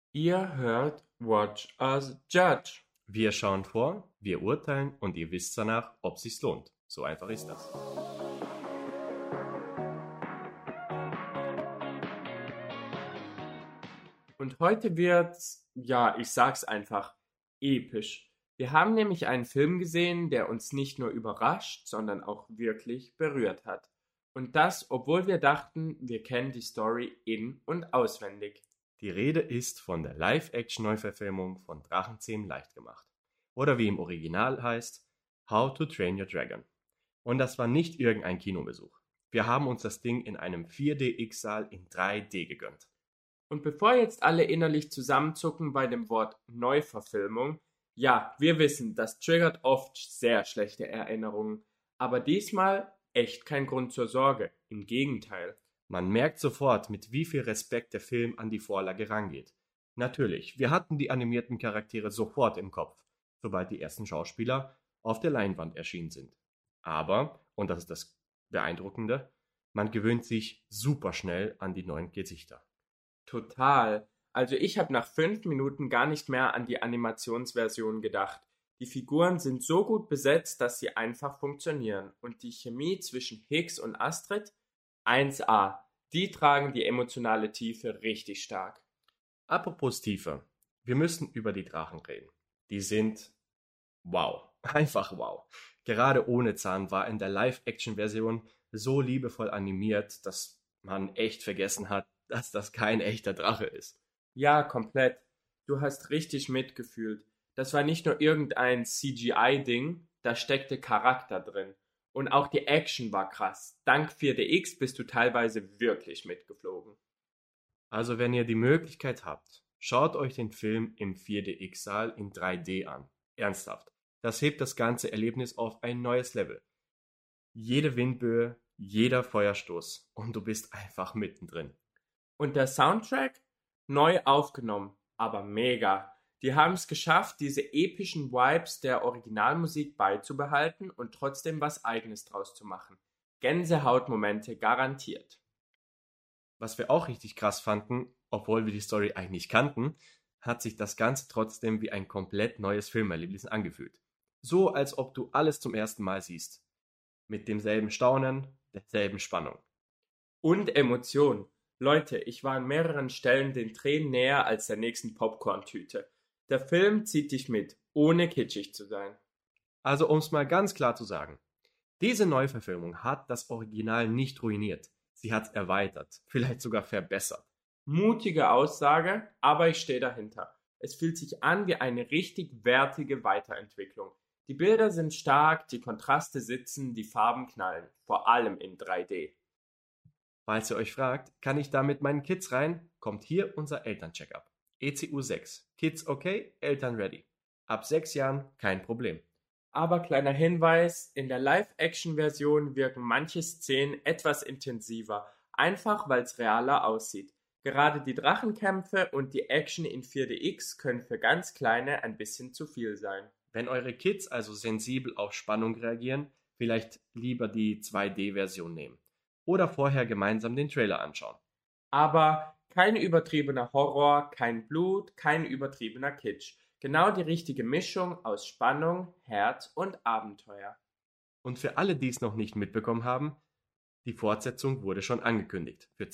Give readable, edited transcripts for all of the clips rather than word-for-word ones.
Ihr hört Watch Us Judge. Wir schauen vor, wir urteilen und ihr wisst danach, ob sich's lohnt. So einfach ist das. Und heute wird's, ja, ich sag's einfach, episch. Wir haben nämlich einen Film gesehen, der uns nicht nur überrascht, sondern auch wirklich berührt hat. Und das, obwohl wir dachten, wir kennen die Story in- und auswendig. Die Rede ist von der Live-Action-Neuverfilmung von Drachenzähmen leicht gemacht. Oder wie im Original heißt, How to Train Your Dragon. Und das war nicht irgendein Kinobesuch. Wir haben uns das Ding in einem 4DX-Saal in 3D gegönnt. Und bevor jetzt alle innerlich zusammenzucken bei dem Wort Neuverfilmung, ja, wir wissen, das triggert oft sehr schlechte Erinnerungen, aber diesmal echt kein Grund zur Sorge, im Gegenteil. Man merkt sofort, mit wie viel Respekt der Film an die Vorlage rangeht. Natürlich, wir hatten die animierten Charaktere sofort im Kopf, sobald die ersten Schauspieler auf der Leinwand erschienen sind. Aber, und das ist das Beeindruckende, man gewöhnt sich super schnell an die neuen Gesichter. Total. Also ich habe nach 5 Minuten gar nicht mehr an die Animationsversion gedacht. Die Figuren sind so gut besetzt, dass sie einfach funktionieren. Und die Chemie zwischen Hicks und Astrid 1A. Die tragen die emotionale Tiefe richtig stark. Apropos Tiefe, wir müssen über die Drachen reden. Die sind wow, einfach wow. Gerade ohne Zahn war in der Live-Action-Version so liebevoll animiert, dass man echt vergessen hat, dass das kein echter Drache ist. Ja, komplett. Du hast richtig mitgefühlt. Das war nicht nur irgendein CGI-Ding, da steckte Charakter drin. Und auch die Action war krass. Dank 4DX bist du teilweise wirklich mitgeflogen. Also wenn ihr die Möglichkeit habt, schaut euch den Film im 4DX-Saal in 3D an. Ernsthaft. Das hebt das ganze Erlebnis auf ein neues Level. Jede Windböe, jeder Feuerstoß und du bist einfach mittendrin. Und der Soundtrack? Neu aufgenommen, aber mega. Die haben es geschafft, diese epischen Vibes der Originalmusik beizubehalten und trotzdem was Eigenes draus zu machen. Gänsehautmomente garantiert. Was wir auch richtig krass fanden, obwohl wir die Story eigentlich kannten, hat sich das Ganze trotzdem wie ein komplett neues Filmerlebnis angefühlt. So als ob du alles zum ersten Mal siehst. Mit demselben Staunen, derselben Spannung. Und Emotionen. Leute, ich war an mehreren Stellen den Tränen näher als der nächsten Popcorn-Tüte. Der Film zieht dich mit, ohne kitschig zu sein. Also um es mal ganz klar zu sagen, diese Neuverfilmung hat das Original nicht ruiniert. Sie hat es erweitert, vielleicht sogar verbessert. Mutige Aussage, aber ich stehe dahinter. Es fühlt sich an wie eine richtig wertige Weiterentwicklung. Die Bilder sind stark, die Kontraste sitzen, die Farben knallen, vor allem in 3D. Falls ihr euch fragt, kann ich da mit meinen Kids rein? Kommt hier unser Elterncheckup. ECU 6. Kids okay, Eltern ready. Ab 6 Jahren kein Problem. Aber kleiner Hinweis, in der Live-Action-Version wirken manche Szenen etwas intensiver, einfach weil es realer aussieht. Gerade die Drachenkämpfe und die Action in 4DX können für ganz Kleine ein bisschen zu viel sein. Wenn eure Kids also sensibel auf Spannung reagieren, vielleicht lieber die 2D-Version nehmen. Oder vorher gemeinsam den Trailer anschauen. Aber kein übertriebener Horror, kein Blut, kein übertriebener Kitsch. Genau die richtige Mischung aus Spannung, Herz und Abenteuer. Und für alle, die es noch nicht mitbekommen haben, die Fortsetzung wurde schon angekündigt für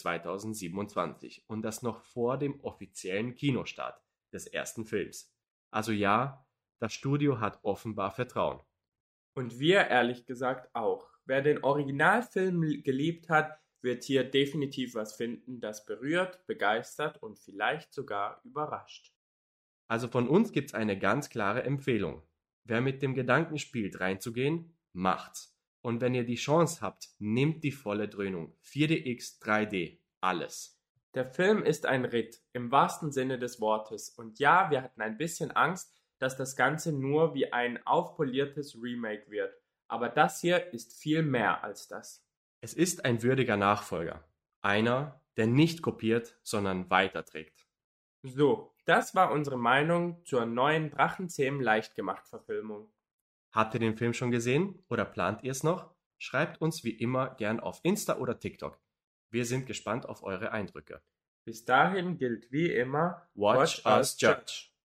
2027 und das noch vor dem offiziellen Kinostart des ersten Films. Also ja, das Studio hat offenbar Vertrauen. Und wir ehrlich gesagt auch. Wer den Originalfilm geliebt hat, wird hier definitiv was finden, das berührt, begeistert und vielleicht sogar überrascht. Also von uns gibt's eine ganz klare Empfehlung. Wer mit dem Gedanken spielt, reinzugehen, macht's. Und wenn ihr die Chance habt, nehmt die volle Dröhnung. 4DX, 3D, alles. Der Film ist ein Ritt, im wahrsten Sinne des Wortes. Und ja, wir hatten ein bisschen Angst, dass das Ganze nur wie ein aufpoliertes Remake wird. Aber das hier ist viel mehr als das. Es ist ein würdiger Nachfolger. Einer, der nicht kopiert, sondern weiterträgt. So, das war unsere Meinung zur neuen Drachenzähmen leichtgemacht Verfilmung. Habt ihr den Film schon gesehen oder plant ihr es noch? Schreibt uns wie immer gern auf Insta oder TikTok. Wir sind gespannt auf eure Eindrücke. Bis dahin gilt wie immer, Watch us judge.